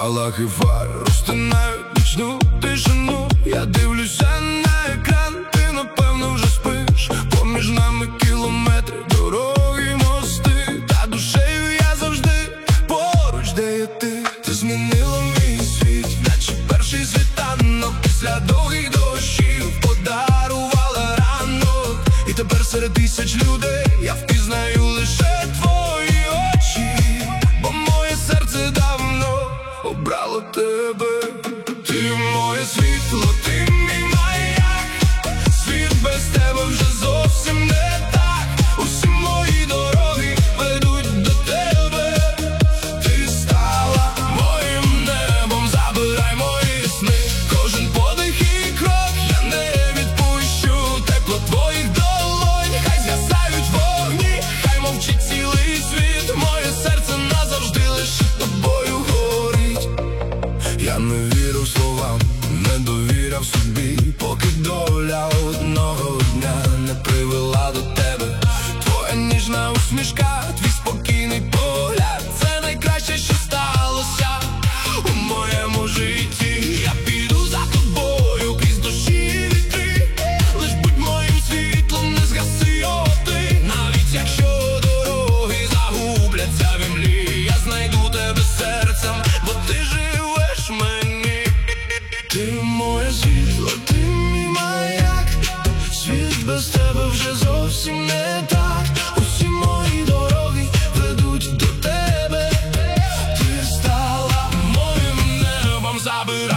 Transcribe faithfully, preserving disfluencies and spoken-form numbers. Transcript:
Спалахи фар розтинають нічну тишину. Я дивлюся на екран, ти напевно вже спиш. Поміж нами кілометри, дороги, мости, та душею я завжди поруч, де є ти. Ти змінила мій світ, наче перший світанок. Після довгих дощів подарувала ранок. І тепер серед тисяч людей я впізнаю лише твої очі, бо моє серце давно обрало тебе. Ти моє світло, ти мій маяк. Світ без тебе вже зовсім не так. Усі мої дороги ведуть до тебе. Ти стала моїм небом, забирай мої сни. Кожен подих і крок я не відпущу. Тепло твоїх долонь, хай згасають вогні, хай мовчить цілий світ. Моє серце назавжди лише тобою горить. Я не вірив словам, не довіряв собі, поки доля одного дня не привела до тебе. Твоя ніжна усмішка, твій спокійний погляд — це найкраще, що сталося у моєму житті. Я піду за тобою крізь дощі і вітри, лиш будь моїм світлом, не згаси його ти. Навіть якщо дороги загубляться в імлі, я знайду тебе серцем, бо ти живеш мені. Ти моє світло, ти мій маяк. Світ без тебе вже зовсім не так. Усі мої дороги ведуть до тебе. Ти стала моїм небом, забирай